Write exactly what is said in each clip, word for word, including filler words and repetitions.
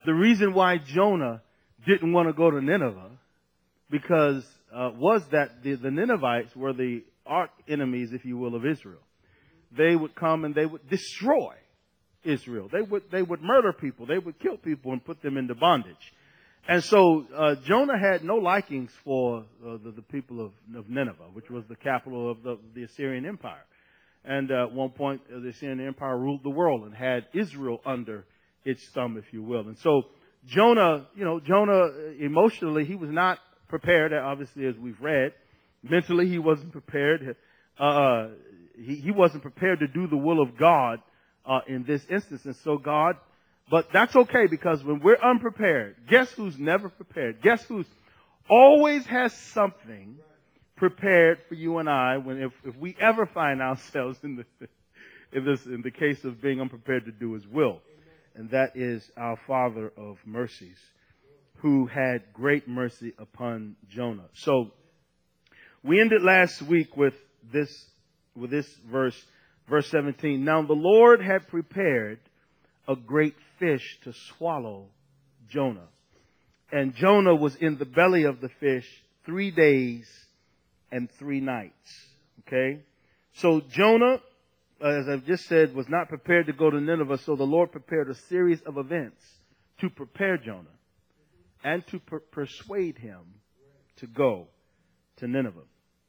the reason why Jonah didn't want to go to Nineveh because uh, was that the, the Ninevites were the arch enemies, if you will, of Israel. They would come and they would destroy Israel. They would they would murder people. They would kill people and put them into bondage. And so uh, Jonah had no likings for uh, the, the people of, of Nineveh, which was the capital of the, the Assyrian Empire. And uh, at one point, uh, the Assyrian Empire ruled the world and had Israel under its thumb, if you will. And so Jonah, you know, Jonah emotionally, he was not prepared, obviously, as we've read. Mentally, he wasn't prepared. Uh, he, he wasn't prepared to do the will of God uh, in this instance. And so God, but that's okay, because when we're unprepared, guess who's never prepared? Guess who's always has something prepared for you and I when if, if we ever find ourselves in the in this in the case of being unprepared to do His will. And that is our Father of mercies, who had great mercy upon Jonah. So we ended last week with this with this verse, verse seventeen. Now the Lord had prepared a great fish to swallow Jonah. And Jonah was in the belly of the fish three days and three nights. Okay? So Jonah, as I've just said, was not prepared to go to Nineveh. So the Lord prepared a series of events to prepare Jonah and to per- persuade him to go to Nineveh.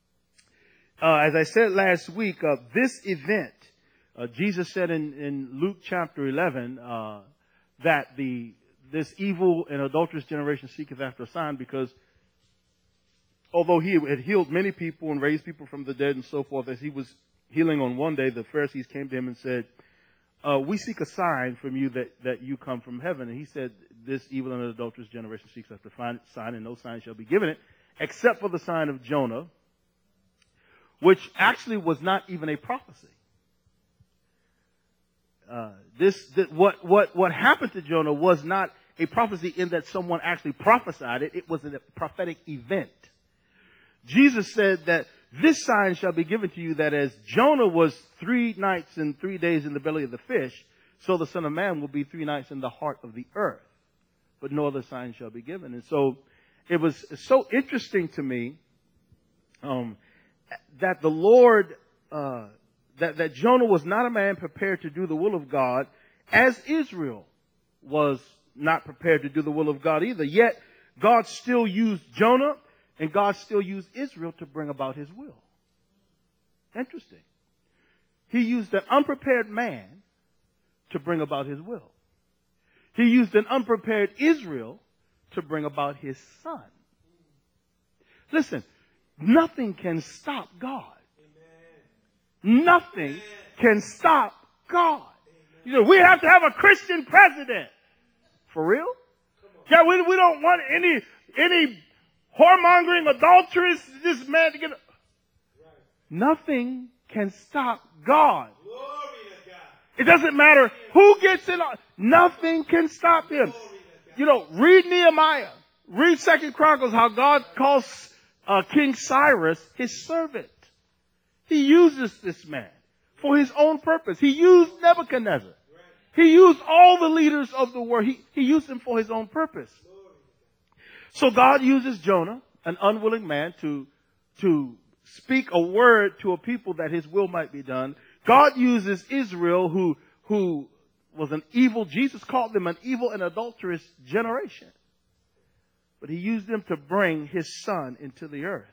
Uh, as I said last week, uh, this event, uh, Jesus said in, in Luke chapter eleven, uh, that the this evil and adulterous generation seeketh after a sign, because although he had healed many people and raised people from the dead and so forth, as he was healing on one day, the Pharisees came to him and said, uh, we seek a sign from you that, that you come from heaven. And he said, this evil and adulterous generation seeks after a sign, and no sign shall be given it, except for the sign of Jonah, which actually was not even a prophecy. Uh, this, this what, what, what happened to Jonah was not a prophecy in that someone actually prophesied it. It was a prophetic event. Jesus said that this sign shall be given to you, that as Jonah was three nights and three days in the belly of the fish, so the Son of Man will be three nights in the heart of the earth. But no other sign shall be given. And so it was so interesting to me um, that the Lord, uh, that, that Jonah was not a man prepared to do the will of God, as Israel was not prepared to do the will of God either. Yet God still used Jonah, and God still used Israel to bring about His will. Interesting. He used an unprepared man to bring about His will. He used an unprepared Israel to bring about His Son. Listen, nothing can stop God. Amen. Nothing Amen. Can stop God. Amen. You know, we have to have a Christian president. For real? Yeah, we, we don't want any, any whoremongering, adulterous, this man to get... Right. Nothing can stop God. Glory to God. It doesn't matter who gets in. Nothing can stop Him. You know, read Nehemiah. Read Second Chronicles, how God calls uh, King Cyrus His servant. He uses this man for His own purpose. He used Nebuchadnezzar. He used all the leaders of the world. He, he used them for His own purpose. So God uses Jonah, an unwilling man, to, to speak a word to a people that His will might be done. God uses Israel, who, who was an evil, Jesus called them an evil and adulterous generation. But He used them to bring His Son into the earth.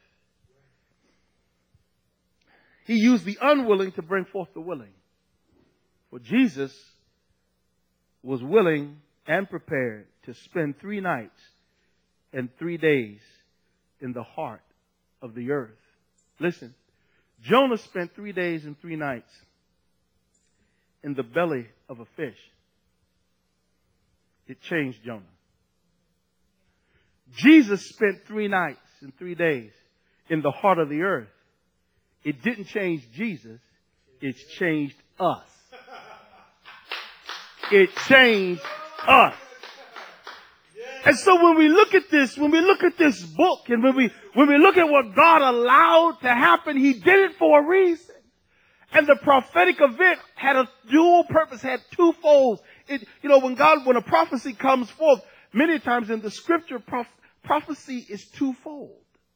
He used the unwilling to bring forth the willing. For Jesus was willing and prepared to spend three nights and three days in the heart of the earth. Listen, Jonah spent three days and three nights in the belly of a fish. It changed Jonah. Jesus spent three nights and three days in the heart of the earth. It didn't change Jesus. It's changed us. It changed us. And so when we look at this, when we look at this book, and when we, when we look at what God allowed to happen, He did it for a reason. And the prophetic event had a dual purpose, had two folds. it, you know, when God, when a prophecy comes forth, many times in the scripture, prof, prophecy is twofold.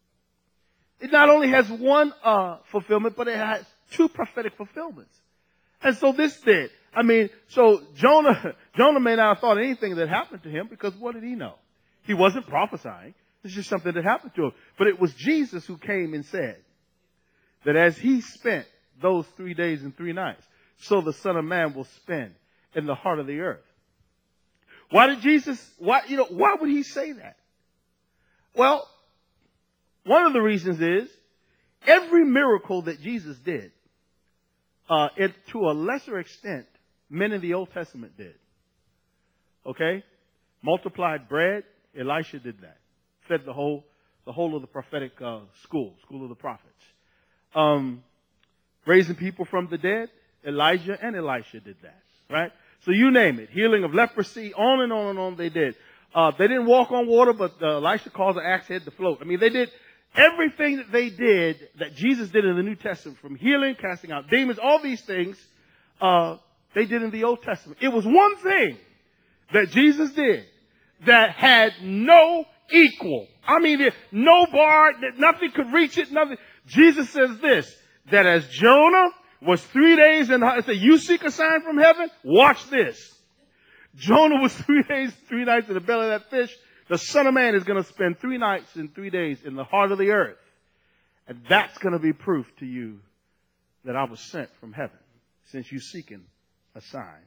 It not only has one uh, fulfillment, but it has two prophetic fulfillments. And so this did. I mean, so Jonah, Jonah may not have thought anything that happened to him, because what did he know? He wasn't prophesying. It's just something that happened to him. But it was Jesus who came and said that as he spent those three days and three nights, so the Son of Man will spend in the heart of the earth. Why did Jesus, why, you know, why would he say that? Well, one of the reasons is every miracle that Jesus did, uh, it, to a lesser extent, men in the Old Testament did. Okay? Multiplied bread, Elisha did that. Fed the whole, the whole of the prophetic, uh, school, school of the prophets. Um, raising people from the dead, Elijah and Elisha did that. Right? So you name it. Healing of leprosy, on and on and on they did. Uh, they didn't walk on water, but uh, Elisha caused an axe head to float. I mean, they did everything that they did, that Jesus did in the New Testament, from healing, casting out demons, all these things, uh, they did in the Old Testament. It was one thing that Jesus did that had no equal. I mean, no bar, that nothing could reach it, nothing. Jesus says this, that as Jonah was three days in the, say, you seek a sign from heaven? Watch this. Jonah was three days, three nights in the belly of that fish. The Son of Man is going to spend three nights and three days in the heart of the earth. And that's going to be proof to you that I was sent from heaven, since you're seeking a sign.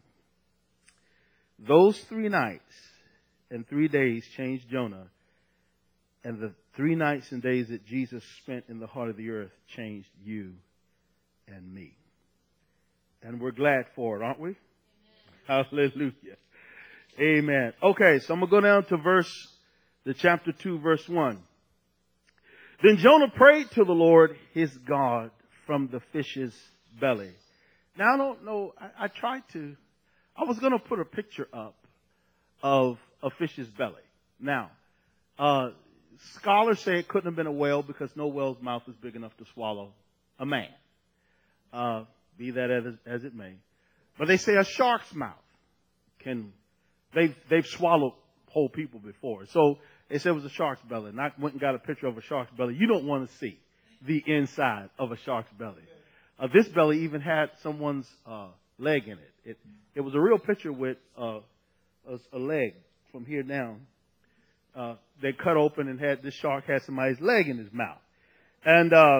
Those three nights and three days changed Jonah. And the three nights and days that Jesus spent in the heart of the earth changed you and me. And we're glad for it, aren't we? Amen. Hallelujah. Amen. Okay, so I'm going to go down to verse, the chapter two, verse one. Then Jonah prayed to the Lord his God from the fish's belly. Now, I don't know, I, I tried to, I was going to put a picture up of a fish's belly. Now, uh, scholars say it couldn't have been a whale, because no whale's mouth is big enough to swallow a man. Uh, be that as, as it may. But they say a shark's mouth can, they've, they've swallowed whole people before. So they said it was a shark's belly. And I went and got a picture of a shark's belly. You don't want to see the inside of a shark's belly. Uh, this belly even had someone's uh, leg in it. It it was a real picture with uh, a, a leg from here down. Uh, they cut open and had this shark had somebody's leg in his mouth. And uh,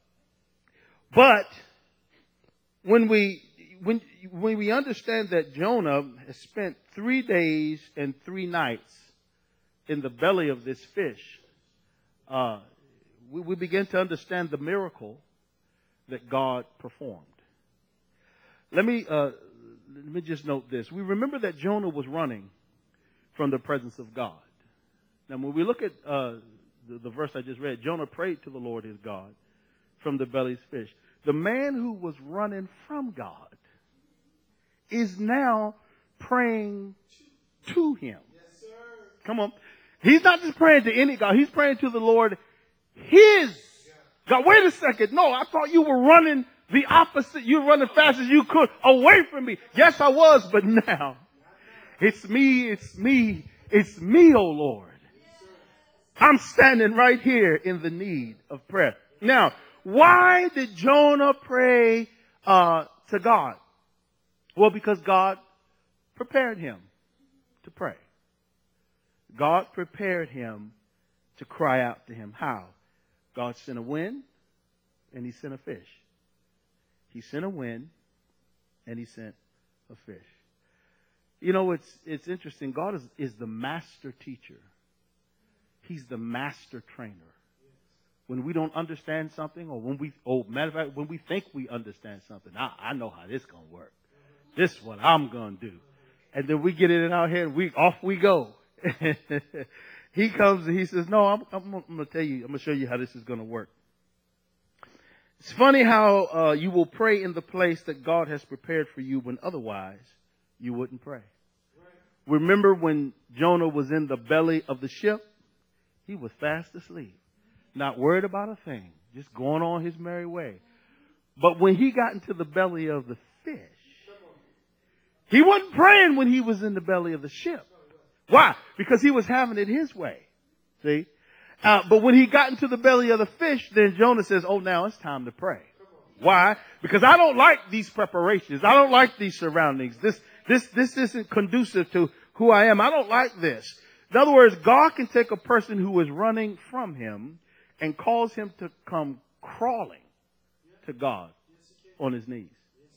but when we when when we understand that Jonah has spent three days and three nights in the belly of this fish, uh, we, we begin to understand the miracle that God performed. Let me uh, let me just note this. We remember that Jonah was running from the presence of God. Now, when we look at uh, the, the verse I just read, Jonah prayed to the Lord his God from the belly's fish. The man who was running from God is now praying to him. Yes, sir. Come on. He's not just praying to any God. He's praying to the Lord, his God. Wait a second. No, I thought you were running the opposite. You were running fast as you could away from me. Yes, I was, but now it's me, it's me, it's me, oh Lord. I'm standing right here in the need of prayer. Now, why did Jonah pray uh, to God? Well, because God prepared him to pray. God prepared him to cry out to him. How? God sent a wind and he sent a fish. He sent a wind and he sent a fish. You know, it's it's interesting. God is, is the master teacher. He's the master trainer. When we don't understand something, or when we, oh, matter of fact, when we think we understand something, I, I know how this is going to work. This is what I'm going to do. And then we get it in our head, we off we go. He comes and he says, no, I'm, I'm, I'm going to tell you, I'm going to show you how this is going to work. It's funny how uh, you will pray in the place that God has prepared for you when otherwise you wouldn't pray. Right. Remember when Jonah was in the belly of the ship? He was fast asleep, not worried about a thing, just going on his merry way. But when he got into the belly of the fish, He wasn't praying when he was in the belly of the ship. Why? Because he was having it his way. See? Uh, but when he got into the belly of the fish, then Jonah says, oh, now it's time to pray. Why? Because I don't like these preparations. I don't like these surroundings. This, this, this isn't conducive to who I am. I don't like this. In other words, God can take a person who is running from him and cause him to come crawling to God on his knees.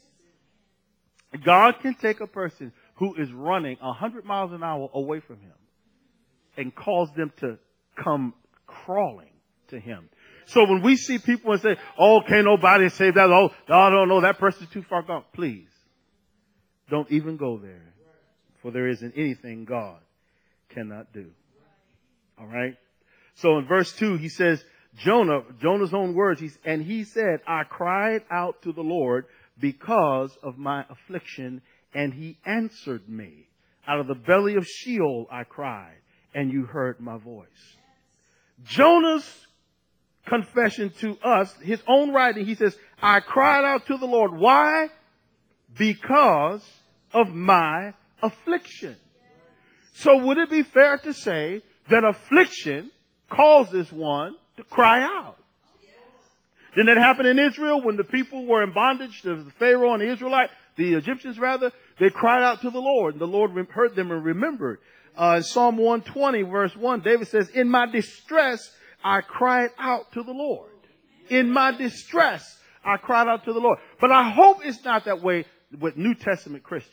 God can take a person who is running a hundred miles an hour away from him and cause them to come crawling to him. So when we see people and say, oh, can't nobody save that. Oh, I don't know. That person's too far gone. Please don't even go there. For there isn't anything God cannot do. All right. So in verse two, he says, Jonah, Jonah's own words, he's, and he said, I cried out to the Lord because of my affliction, and he answered me. Out of the belly of Sheol I cried, and you heard my voice. Jonah's confession to us, his own writing, he says, I cried out to the Lord. Why? Because of my affliction. So would it be fair to say that affliction causes one to cry out? Didn't that happen in Israel when the people were in bondage to the Pharaoh and the Israelite, the Egyptians rather? They cried out to the Lord, and the Lord heard them and remembered. Uh, in Psalm one twenty, verse one, David says, in my distress, I cried out to the Lord. In my distress, I cried out to the Lord. But I hope it's not that way with New Testament Christians.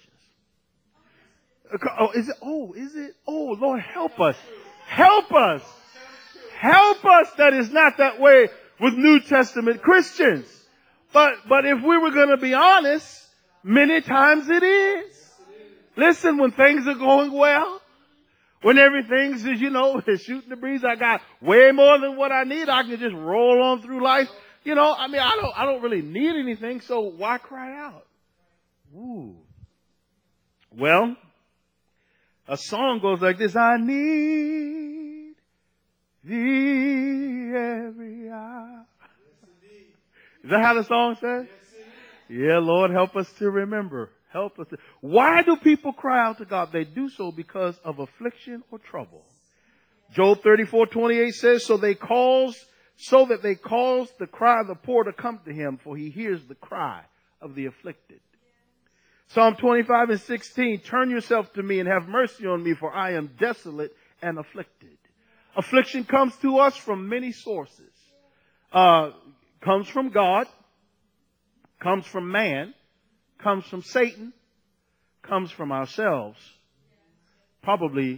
Oh, is it? Oh, is it? Oh, Lord, help us. Help us. Help us that it's not that way with New Testament Christians. But, but if we were going to be honest, many times it is. Listen, when things are going well, when everything's, you know, is shooting the breeze, I got way more than what I need. I can just roll on through life. You know, I mean, I don't, I don't really need anything. So why cry out? Ooh. Well, a song goes like this. I need thee every hour. Is that how the song says? Yeah, Lord, help us to remember. Help us. To, why do people cry out to God? They do so because of affliction or trouble. Job thirty-four twenty-eight says, so they cause, so that they cause the cry of the poor to come to him, for he hears the cry of the afflicted. Psalm twenty-five and sixteen, turn yourself to me and have mercy on me, for I am desolate and afflicted. Affliction comes to us from many sources. Uh, comes from God, comes from man, comes from Satan, comes from ourselves, probably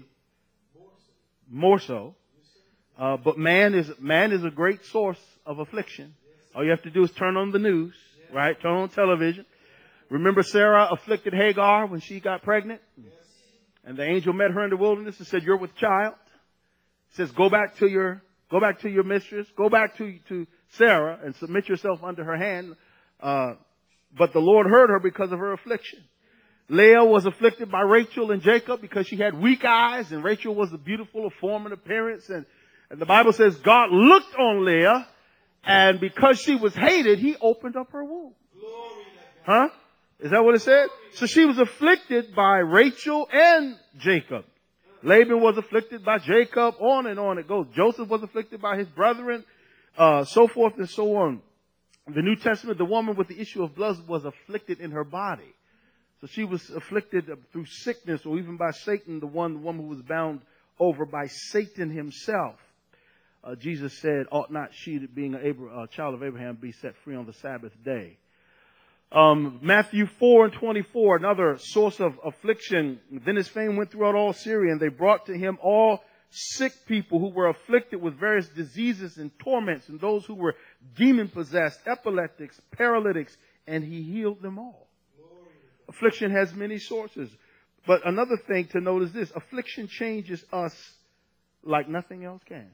more so. Uh, but man is, man is a great source of affliction. All you have to do is turn on the news, right? Turn on television. Remember Sarah afflicted Hagar when she got pregnant? And the angel met her in the wilderness and said, you're with child. He says, go back to your, go back to your mistress, go back to, to Sarah and submit yourself under her hand. Uh, but the Lord heard her because of her affliction. Leah was afflicted by Rachel and Jacob because she had weak eyes, and Rachel was beautiful of form and appearance. And, and the Bible says God looked on Leah, and because she was hated, he opened up her womb. Huh? Is that what it said? So she was afflicted by Rachel and Jacob. Laban was afflicted by Jacob, on and on it goes. Joseph was afflicted by his brethren, uh, so forth and so on. In the New Testament, the woman with the issue of blood was afflicted in her body. So she was afflicted through sickness, or even by Satan, the one, the woman who was bound over by Satan himself. Uh, Jesus said, ought not she, being a Abraham, uh, child of Abraham, be set free on the Sabbath day? Um, Matthew four and twenty-four, another source of affliction. Then his fame went throughout all Syria, and they brought to him all sick people who were afflicted with various diseases and torments, and those who were demon-possessed, epileptics, paralytics, and he healed them all. Glory. Affliction has many sources. But another thing to note is this. Affliction changes us like nothing else can.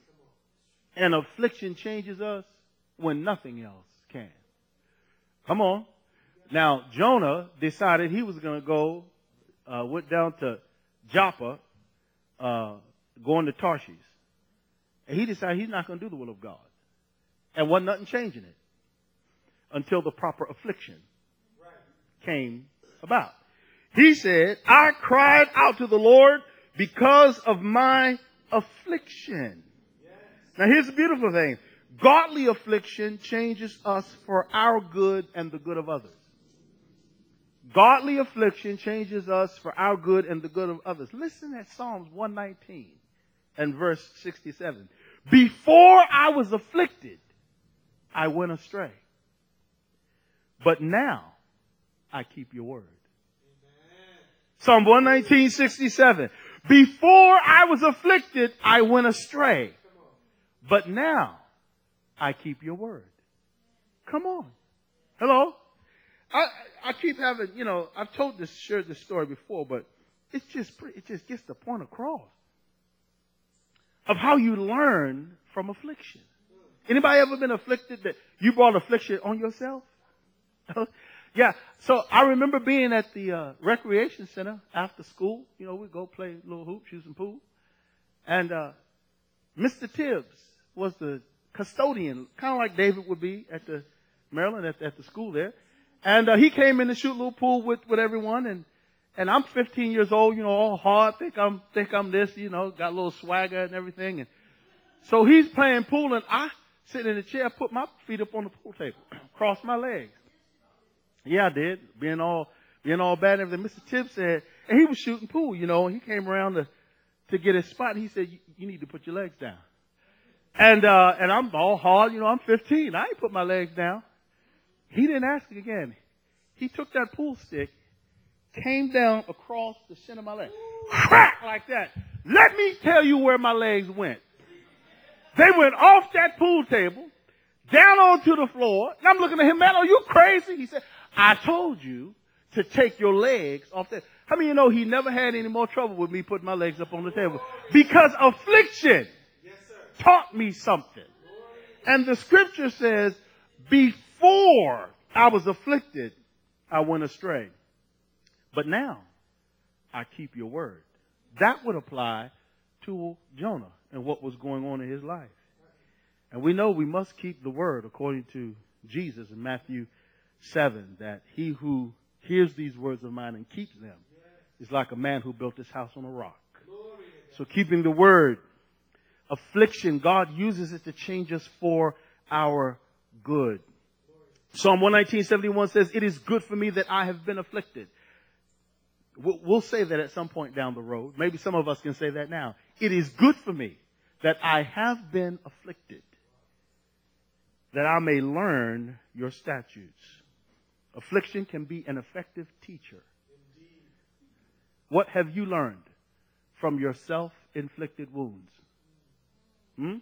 And affliction changes us when nothing else can. Come on. Now, Jonah decided he was going to go, uh, went down to Joppa, uh, going to Tarshish. And he decided he's not going to do the will of God. And wasn't nothing changing it until the proper affliction came about. He said, I cried out to the Lord because of my affliction. Yes. Now here's the beautiful thing. Godly affliction changes us for our good and the good of others. Godly affliction changes us for our good and the good of others. Listen at Psalms one nineteen and verse sixty-seven. Before I was afflicted, I went astray. But now I keep your word. Amen. Psalm one nineteen, sixty-seven. Before I was afflicted, I went astray. But now I keep your word. Come on. Hello? I, I keep having, you know, I've told this, shared this story before, but it's just, pretty, it just gets the point across of how you learn from affliction. Anybody ever been afflicted that you brought affliction on yourself? Yeah. So I remember being at the uh, recreation center after school. You know, we'd go play a little hoop, shoot some pool. And uh, Mister Tibbs was the custodian, kind of like David would be at the Maryland, at, at the school there. And uh, he came in to shoot a little pool with, with everyone. And, and I'm fifteen years old, you know, all hard, think I'm, think I'm this, you know, got a little swagger and everything. And so he's playing pool and I, sitting in the chair, put my feet up on the pool table, cross my legs. Yeah, I did. Being all, being all bad and everything. Mister Tibbs said, and he was shooting pool, you know, and he came around to, to get his spot. And he said, you, you need to put your legs down. And, uh, and I'm all hard, you know, I'm fifteen. I ain't put my legs down. He didn't ask again. He took that pool stick, came down across the center of my leg. Crack like that. Let me tell you where my legs went. They went off that pool table, down onto the floor. And I'm looking at him, man, are you crazy? He said, I told you to take your legs off that. How many of you know he never had any more trouble with me putting my legs up on the table? Because affliction taught me something. And the scripture says, before I was afflicted, I went astray. But now I keep your word. That would apply to Jonah and what was going on in his life. And we know we must keep the word according to Jesus in Matthew seven, that he who hears these words of mine and keeps them is like a man who built his house on a rock. So keeping the word, affliction, God uses it to change us for our good. Psalm one nineteen, seventy-one says, it is good for me that I have been afflicted. We'll say that at some point down the road. Maybe some of us can say that now. It is good for me that I have been afflicted, that I may learn your statutes. Affliction can be an effective teacher. Indeed. What have you learned from your self-inflicted wounds? Hmm?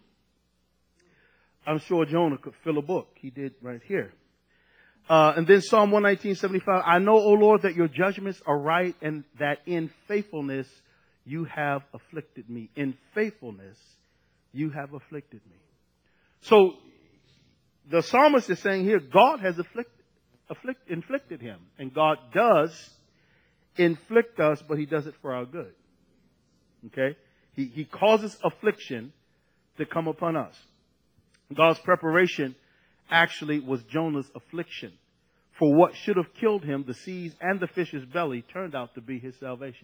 I'm sure Jonah could fill a book. He did right here. Uh, and then Psalm one nineteen, seventy-five. I know, O Lord, that your judgments are right and that in faithfulness you have afflicted me. In faithfulness you have afflicted me. So the psalmist is saying here, God has afflicted, afflict, inflicted him. And God does inflict us, but he does it for our good. Okay? He, he causes affliction to come upon us. God's preparation actually was Jonah's affliction. For what should have killed him, the seas and the fish's belly, turned out to be his salvation.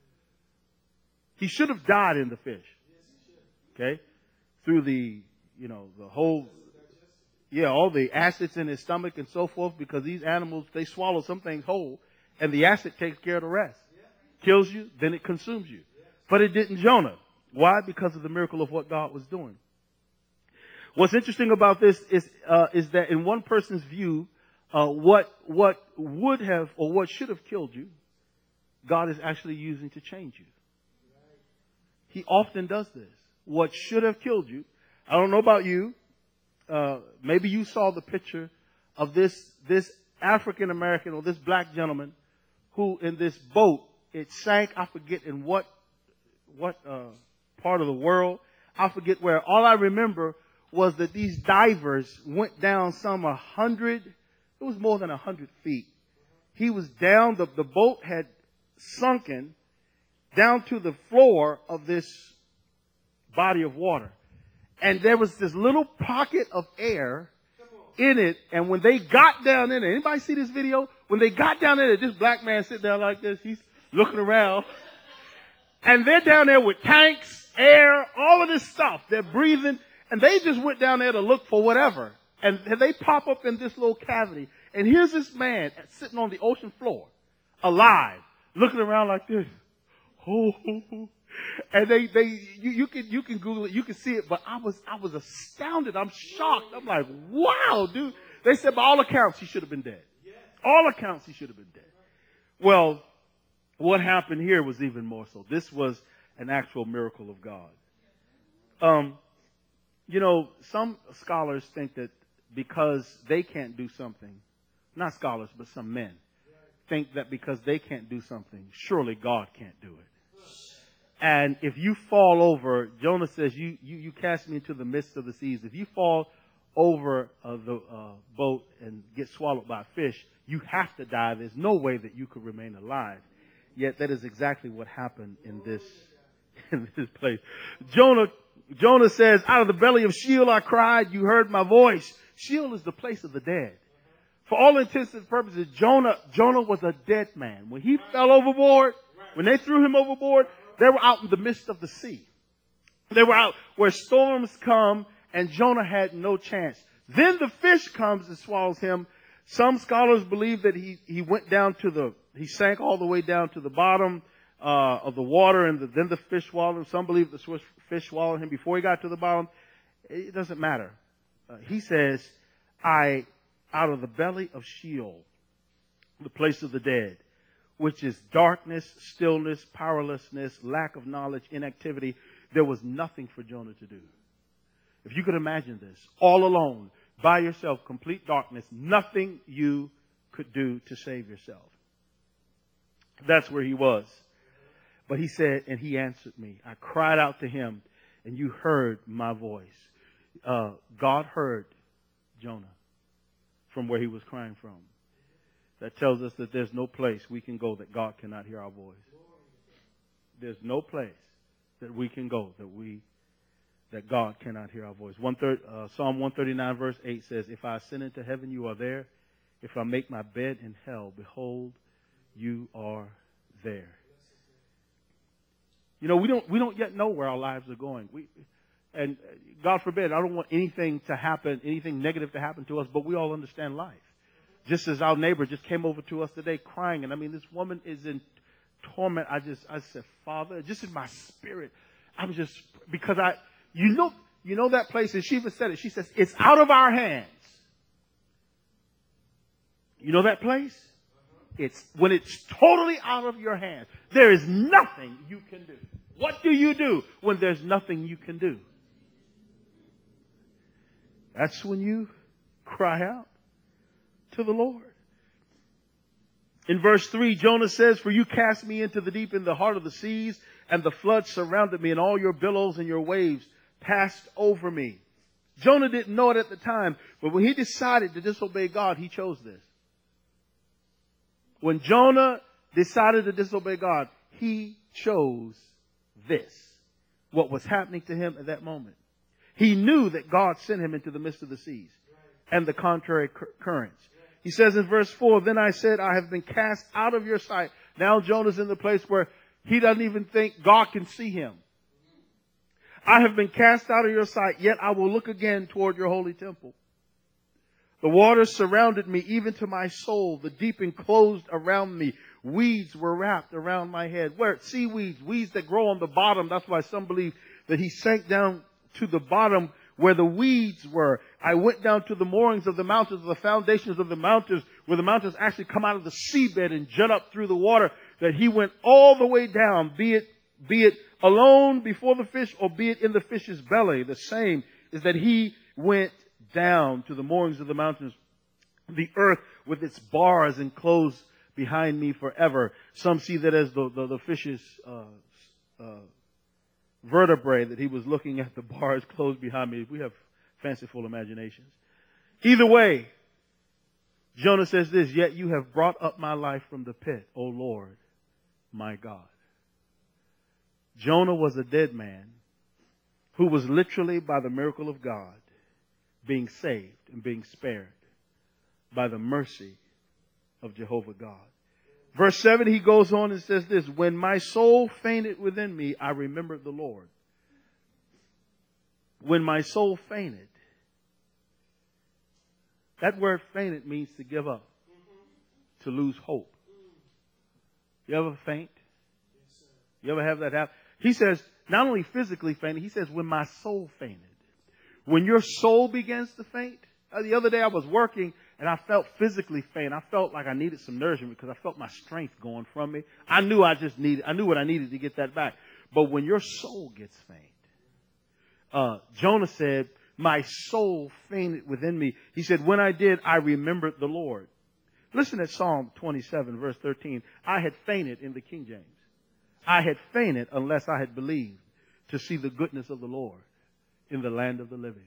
He should have died in the fish. Okay? Through the, you know, the whole, yeah, all the acids in his stomach and so forth, because these animals, they swallow some things whole, and the acid takes care of the rest. Kills you, then it consumes you. But it didn't Jonah. Why? Because of the miracle of what God was doing. What's interesting about this is, uh, is that in one person's view, uh, what, what would have or what should have killed you, God is actually using to change you. He often does this. What should have killed you, I don't know about you, uh, maybe you saw the picture of this, this African American or this black gentleman who in this boat, it sank, I forget in what, what, uh, part of the world, I forget where. All I remember was that these divers went down some a hundred, it was more than a hundred feet. He was down, the, the boat had sunken down to the floor of this body of water. And there was this little pocket of air in it, and when they got down in it, anybody see this video? When they got down in it, this black man sitting down like this, he's looking around. And they're down there with tanks, air, all of this stuff. They're breathing, and they just went down there to look for whatever. And they pop up in this little cavity, and here's this man sitting on the ocean floor, alive, looking around like this. Oh, oh, oh. And they, they, you, you can, you can Google it, you can see it, but I was, I was astounded. I'm shocked. I'm like, wow, dude. They said by all accounts, he should have been dead. All accounts, he should have been dead. Well, what happened here was even more so. This was an actual miracle of God. Um, you know, some scholars think that because they can't do something, not scholars, but some men think that because they can't do something, surely God can't do it. And if you fall over, Jonah says, you, you, you cast me into the midst of the seas. If you fall over uh, the uh, boat and get swallowed by a fish, you have to die. There's no way that you could remain alive. Yet that is exactly what happened in this, in this place. Jonah, Jonah says, out of the belly of Sheol I cried, you heard my voice. Sheol is the place of the dead. For all intents and purposes, Jonah, Jonah was a dead man. When he fell overboard, when they threw him overboard, they were out in the midst of the sea. They were out where storms come, and Jonah had no chance. Then the fish comes and swallows him. Some scholars believe that he, he went down to the, he sank all the way down to the bottom uh, of the water, and the, then the fish swallowed him. Some believe the fish swallowed him before he got to the bottom. It doesn't matter. Uh, he says, I, out of the belly of Sheol, the place of the dead, which is darkness, stillness, powerlessness, lack of knowledge, inactivity. There was nothing for Jonah to do. If you could imagine this, all alone, by yourself, complete darkness, nothing you could do to save yourself. That's where he was. But he said, and he answered me. I cried out to him, and you heard my voice. Uh, God heard Jonah from where he was crying from. That tells us that there's no place we can go that God cannot hear our voice. There's no place that we can go that we that God cannot hear our voice. One third, uh, Psalm one thirty-nine verse eight says, if I ascend into heaven, you are there. If I make my bed in hell, behold, you are there. You know, we don't we don't yet know where our lives are going. We, and God forbid, I don't want anything to happen, anything negative to happen to us, but we all understand life. Just as our neighbor just came over to us today crying. And I mean, this woman is in torment. I just, I said, Father, just in my spirit, I'm just, because I, you know, you know that place, and she even said it. She says, it's out of our hands. You know that place? It's when it's totally out of your hands. There is nothing you can do. What do you do when there's nothing you can do? That's when you cry out to the Lord. In verse three, Jonah says, for you cast me into the deep in the heart of the seas, and the flood surrounded me, and all your billows and your waves passed over me. Jonah didn't know it at the time, but when he decided to disobey God, he chose this. When Jonah decided to disobey God, he chose this. What was happening to him at that moment. He knew that God sent him into the midst of the seas and the contrary currents. He says in verse four, then I said, I have been cast out of your sight. Now Jonah's in the place where he doesn't even think God can see him. I have been cast out of your sight, yet I will look again toward your holy temple. The waters surrounded me, even to my soul. The deep enclosed around me. Weeds were wrapped around my head. Where? Seaweeds, weeds that grow on the bottom. That's why some believe that he sank down to the bottom where the weeds were. I went down to the moorings of the mountains, the foundations of the mountains, where the mountains actually come out of the seabed and jut up through the water, that he went all the way down, be it, be it alone before the fish or be it in the fish's belly. The same is that he went down to the moorings of the mountains, the earth with its bars enclosed behind me forever. Some see that as the, the, the fish's uh, uh, vertebrae, that he was looking at the bars closed behind me. We have fanciful imaginations. Either way, Jonah says this, yet you have brought up my life from the pit, O Lord, my God. Jonah was a dead man who was literally, by the miracle of God, being saved and being spared by the mercy of Jehovah God. Verse seven, he goes on and says this, when my soul fainted within me, I remembered the Lord. When my soul fainted. That word fainted means to give up, to lose hope. You ever faint? You ever have that happen? He says, not only physically fainted, he says, when my soul fainted. When your soul begins to faint. Uh, the other day I was working and I felt physically faint. I felt like I needed some nourishment because I felt my strength going from me. I knew I just needed, I knew what I needed to get that back. But when your soul gets faint, uh, Jonah said, my soul fainted within me. He said, when I did, I remembered the Lord. Listen at Psalm twenty-seven, verse thirteen. I had fainted in the King James. I had fainted unless I had believed to see the goodness of the Lord in the land of the living.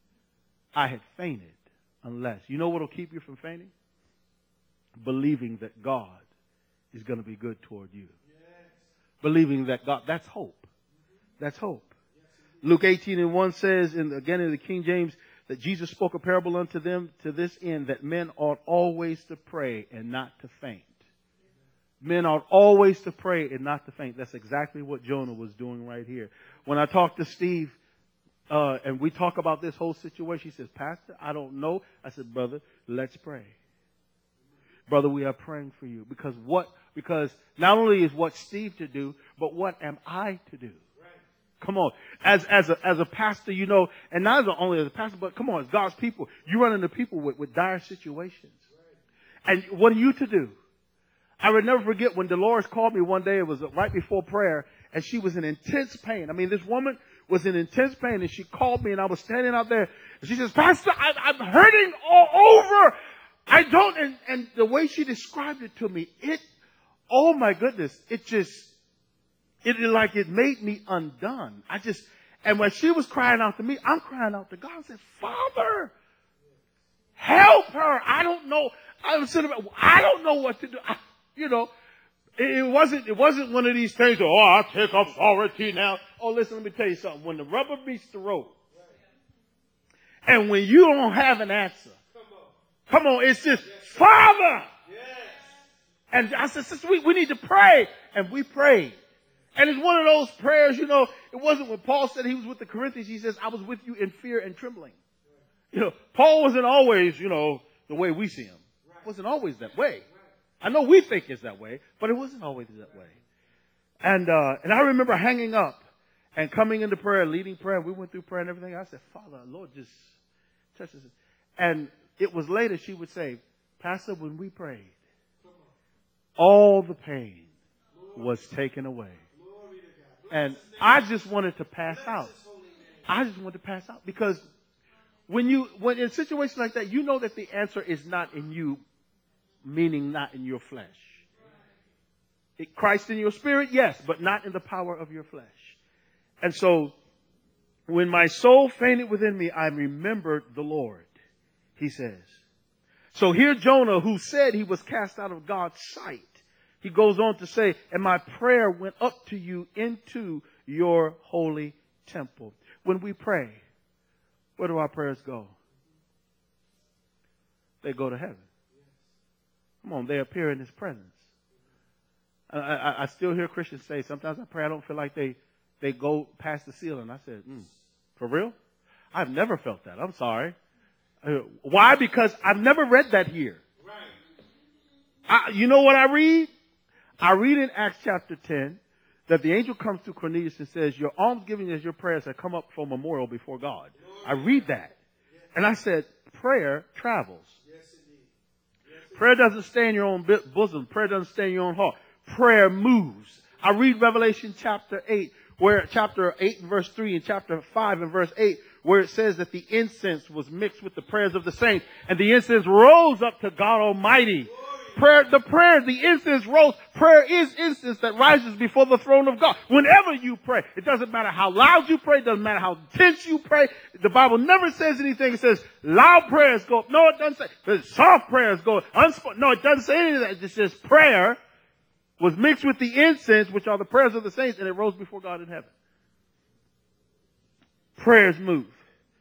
I had fainted unless. You know what will keep you from fainting? Believing that God is going to be good toward you. Yes. Believing that God, that's hope. That's hope. Luke eighteen and one says, and again in the King James, that Jesus spoke a parable unto them to this end, that men ought always to pray and not to faint. Men ought always to pray and not to faint. That's exactly what Jonah was doing right here. When I talked to Steve, uh, and we talk about this whole situation, he says, Pastor, I don't know. I said, brother, let's pray. Brother, we are praying for you. Because what, because not only is what Steve to do, but what am I to do? Come on. As, as a, as a pastor, you know, and not only as a pastor, but come on, as God's people, you run into people with, with dire situations. And what are you to do? I would never forget when Dolores called me one day. It was right before prayer, and she was in intense pain. I mean, this woman was in intense pain, and she called me, and I was standing out there, and she says, Pastor, I, I'm hurting all over. I don't, and, and the way she described it to me, it, oh my goodness, it just, it like it made me undone. I just, and when she was crying out to me, I'm crying out to God. I said, Father, help her. I don't know. I was sitting, I don't know what to do. I, you know, it, it wasn't, it wasn't one of these things. Oh, I'll take authority now. Oh, listen, let me tell you something. When the rubber meets the road, and when you don't have an answer, come on, it's just, Father. And I said, sister, we, we need to pray. And we prayed. And it's one of those prayers, you know, it wasn't when Paul said he was with the Corinthians. He says, I was with you in fear and trembling. You know, Paul wasn't always, you know, the way we see him. It wasn't always that way. I know we think it's that way, but it wasn't always that way. And, uh, and I remember hanging up and coming into prayer, leading prayer. We went through prayer and everything. I said, Father, Lord, just touch us. And it was later she would say, Pastor, when we prayed, all the pain was taken away. And I just wanted to pass out. I just wanted to pass out because when you, when in situations like that, you know that the answer is not in you, meaning not in your flesh. It, Christ in your spirit, yes, but not in the power of your flesh. And so when my soul fainted within me, I remembered the Lord, he says. So here Jonah, who said he was cast out of God's sight, he goes on to say, and my prayer went up to you into your holy temple. When we pray, where do our prayers go? They go to heaven. Come on, they appear in his presence. I, I, I still hear Christians say, sometimes I pray, I don't feel like they, they go past the ceiling. I said, mm, for real? I've never felt that. I'm sorry. Uh, why? Because I've never read that here. I, you know what I read? I read in Acts chapter ten that the angel comes to Cornelius and says, your almsgiving as your prayers have come up for memorial before God. I read that. And I said, prayer travels. Prayer doesn't stay in your own bosom. Prayer doesn't stay in your own heart. Prayer moves. I read Revelation chapter eight, where chapter eight and verse three and chapter five and verse eight, where it says that the incense was mixed with the prayers of the saints and the incense rose up to God Almighty. Prayer, the prayer, the incense rose. Prayer is incense that rises before the throne of God. Whenever you pray, it doesn't matter how loud you pray, it doesn't matter how intense you pray. The Bible never says anything. It says loud prayers go up. No, it doesn't say. Soft prayers go up. No, it doesn't say any of that. It just says prayer was mixed with the incense, which are the prayers of the saints, and it rose before God in heaven. Prayers move.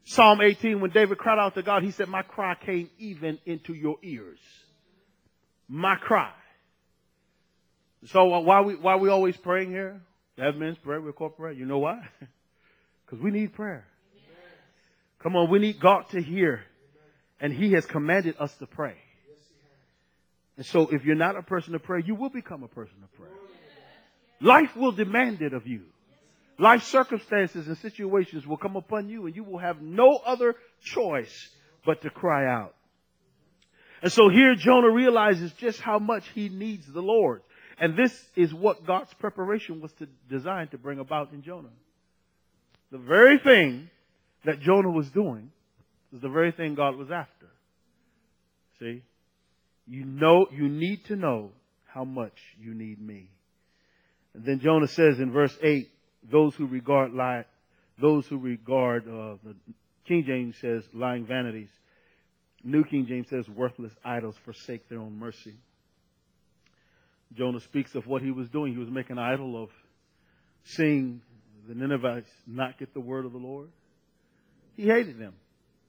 Psalm eighteen, when David cried out to God, he said, my cry came even into your ears. My cry. So why we, why we always praying here? Have men's prayer, we're corporate prayer. You know why? Because we need prayer. Amen. Come on, we need God to hear. And He has commanded us to pray. Yes, and so if you're not a person of prayer, you will become a person of prayer. Yes. Life will demand it of you. Yes. Life circumstances and situations will come upon you and you will have no other choice but to cry out. And so here Jonah realizes just how much he needs the Lord. And this is what God's preparation was to, designed to bring about in Jonah. The very thing that Jonah was doing was the very thing God was after. See? You know, you need to know how much you need me. And then Jonah says in verse eight, those who regard lie, those who regard, uh, the King James says lying vanities. New King James says worthless idols forsake their own mercy. Jonah speaks of what he was doing. He was making an idol of seeing the Ninevites not get the word of the Lord. He hated them.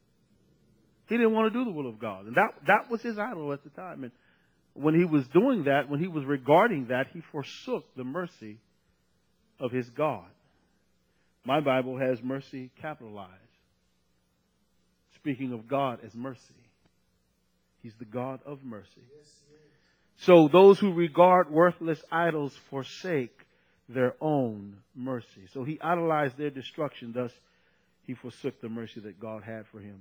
He didn't want to do the will of God. And that, that was his idol at the time. And when he was doing that, when he was regarding that, he forsook the mercy of his God. My Bible has mercy capitalized. Speaking of God as mercy. He's the God of mercy. So those who regard worthless idols forsake their own mercy. So he idolized their destruction. Thus, he forsook the mercy that God had for him.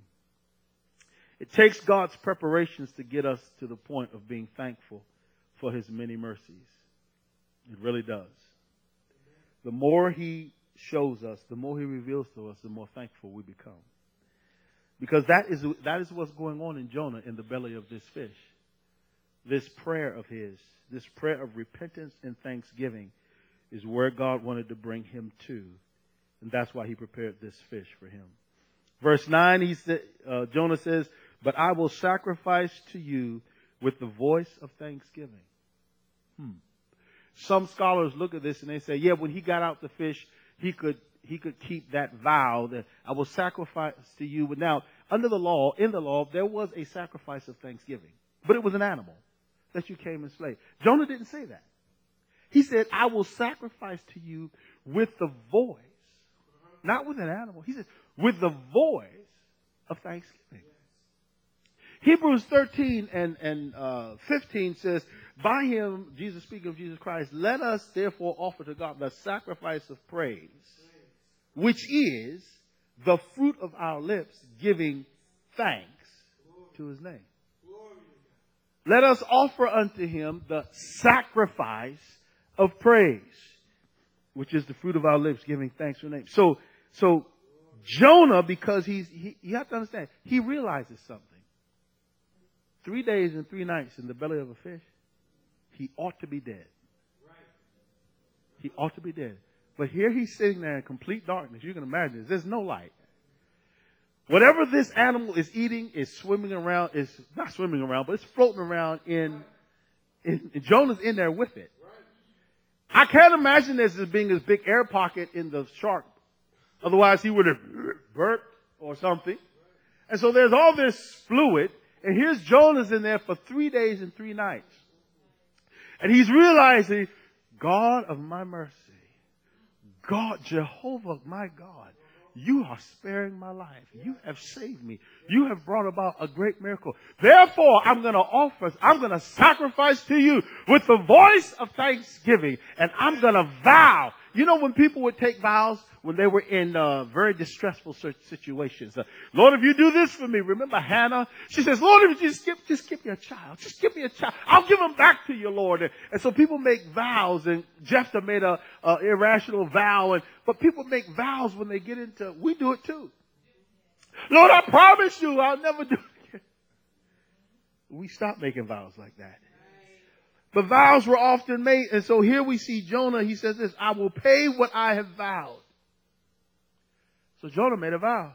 It takes God's preparations to get us to the point of being thankful for his many mercies. It really does. The more he shows us, the more he reveals to us, the more thankful we become. Because that is, that is what's going on in Jonah in the belly of this fish. This prayer of his, this prayer of repentance and thanksgiving is where God wanted to bring him to. And that's why he prepared this fish for him. Verse nine, he said, uh, Jonah says, but I will sacrifice to you with the voice of thanksgiving. Hmm. Some scholars look at this and they say, yeah, when he got out the fish, he could, he could keep that vow that I will sacrifice to you. But now, under the law, in the law, there was a sacrifice of thanksgiving, but it was an animal that you came and slayed. Jonah didn't say that. He said, I will sacrifice to you with the voice, not with an animal. He said, with the voice of thanksgiving. Hebrews thirteen and, and uh, fifteen says, by him, Jesus speaking of Jesus Christ, let us therefore offer to God the sacrifice of praise, which is the fruit of our lips, giving thanks to his name. Let us offer unto him the sacrifice of praise, which is the fruit of our lips, giving thanks to his name. So, so Jonah, because he's, he, you have to understand, he realizes something. Three days and three nights in the belly of a fish, he ought to be dead. He ought to be dead. But here he's sitting there in complete darkness. You can imagine this. There's no light. Whatever this animal is eating is swimming around, is not swimming around, but it's floating around in, in, in Jonah's in there with it. I can't imagine this as being this big air pocket in the shark. Otherwise he would have burped or something. And so there's all this fluid, and here's Jonah's in there for three days and three nights. And he's realizing, God of my mercy, God, Jehovah, my God, you are sparing my life. You have saved me. You have brought about a great miracle. Therefore, I'm going to offer, I'm going to sacrifice to you with the voice of thanksgiving. And I'm going to vow. You know, when people would take vows when they were in uh, very distressful situations. Uh, Lord, if you do this for me, remember Hannah? She says, Lord, if you just give, just give me a child. Just give me a child. I'll give him back to you, Lord. And, and so people make vows, and Jephthah made a, a irrational vow. And, but people make vows when they get into, we do it too. Lord, I promise you I'll never do it again. We stop making vows like that. But vows were often made. And so here we see Jonah. He says this, I will pay what I have vowed. So Jonah made a vow.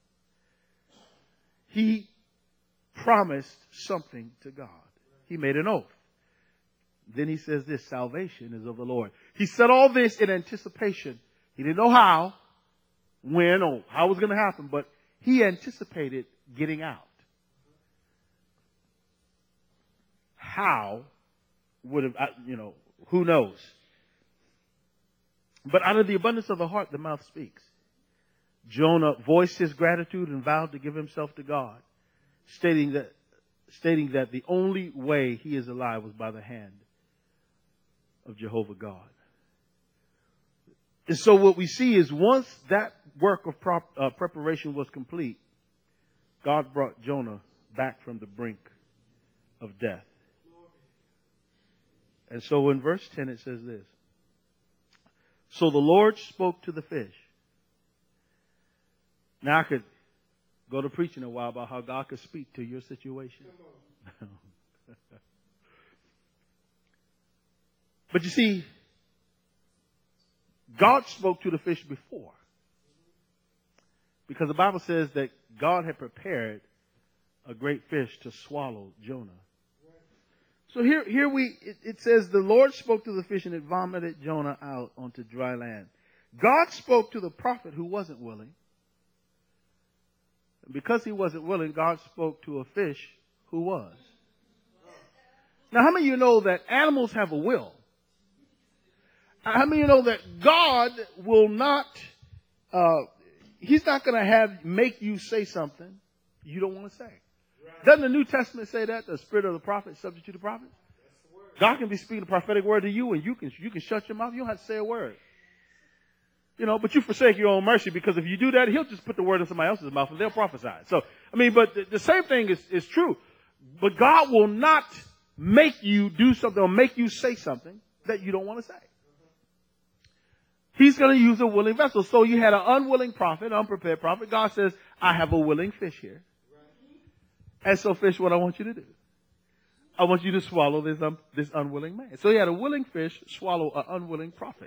He promised something to God. He made an oath. Then he says this, salvation is of the Lord. He said all this in anticipation. He didn't know how, when, or how it was going to happen, but he anticipated getting out. How would have, you know, who knows? But out of the abundance of the heart, the mouth speaks. Jonah voiced his gratitude and vowed to give himself to God, stating that, stating that the only way he is alive was by the hand of Jehovah God. And so what we see is once that work of prop, uh, preparation was complete, God brought Jonah back from the brink of death. And so in verse ten it says this. So the Lord spoke to the fish. Now I could go to preaching a while about how God could speak to your situation. But you see, God spoke to the fish before. Because the Bible says that God had prepared a great fish to swallow Jonah. So here, here we, it, it says the Lord spoke to the fish and it vomited Jonah out onto dry land. God spoke to the prophet who wasn't willing. And because he wasn't willing, God spoke to a fish who was. Now, how many of you know that animals have a will? How many of you know that God will not, uh, he's not going to have, make you say something you don't want to say. Doesn't the New Testament say that? The spirit of the prophet is subject to the prophet? God can be speaking a prophetic word to you and you can, you can shut your mouth. You don't have to say a word. You know, but you forsake your own mercy because if you do that, he'll just put the word in somebody else's mouth and they'll prophesy. So, I mean, but the, the same thing is, is true. But God will not make you do something or make you say something that you don't want to say. He's going to use a willing vessel. So you had an unwilling prophet, unprepared prophet. God says, I have a willing fish here. And so, fish, what I want you to do, I want you to swallow this, um, this unwilling man. So he had a willing fish swallow an unwilling prophet.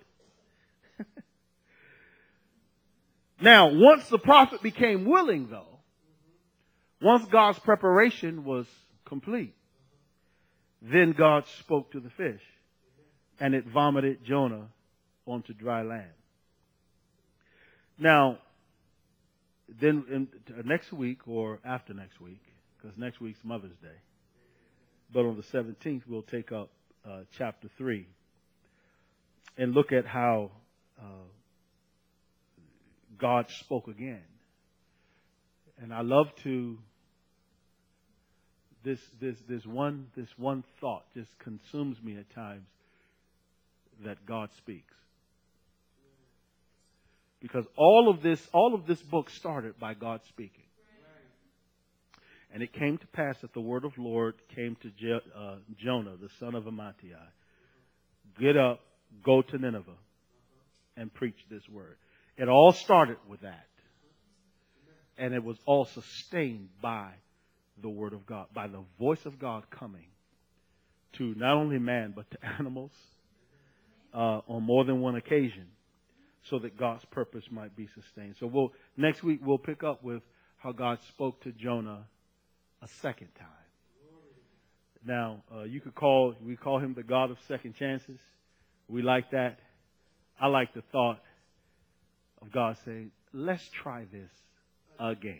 Now, once the prophet became willing, though, once God's preparation was complete, then God spoke to the fish, and it vomited Jonah onto dry land. Now, then in, uh, next week or after next week, because next week's Mother's Day, but on the seventeenth we'll take up uh, chapter three and look at how uh, God spoke again. And I love to this this this one this one thought just consumes me at times, that God speaks. Because all of this all of this book started by God speaking. And it came to pass that the word of the Lord came to Je- uh, Jonah, the son of Amittai. Get up, go to Nineveh, and preach this word. It all started with that. And it was all sustained by the word of God, by the voice of God coming to not only man, but to animals uh, on more than one occasion, so that God's purpose might be sustained. So we'll, next week we'll pick up with how God spoke to Jonah a second time. Now, uh, you could call, we call him the God of second chances. We like that. I like the thought of God saying, let's try this again.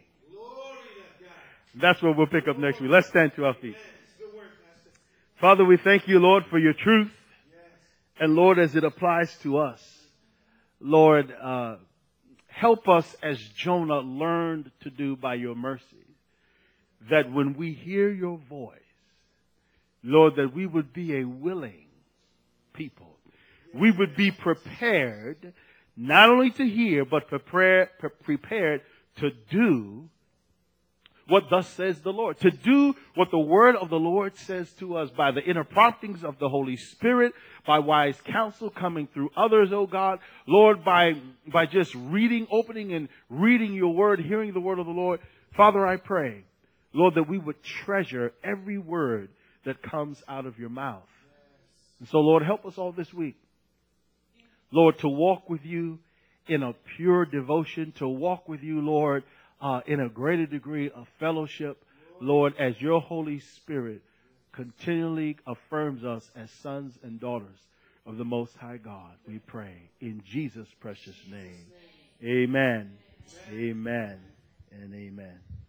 That's what we'll pick up next week. Let's stand to our feet. Father, we thank you, Lord, for your truth. And Lord, as it applies to us, Lord, uh, help us as Jonah learned to do by your mercy, that when we hear your voice, Lord, that we would be a willing people. We would be prepared not only to hear, but prepare, pre- prepared to do what thus says the Lord. To do what the word of the Lord says to us by the inner promptings of the Holy Spirit, by wise counsel coming through others, oh God. Lord, by, by just reading, opening and reading your word, hearing the word of the Lord. Father, I pray, Lord, that we would treasure every word that comes out of your mouth. And so, Lord, help us all this week, Lord, to walk with you in a pure devotion, to walk with you, Lord, uh, in a greater degree of fellowship, Lord, as your Holy Spirit continually affirms us as sons and daughters of the Most High God. We pray in Jesus' precious name. Amen. Amen. and amen.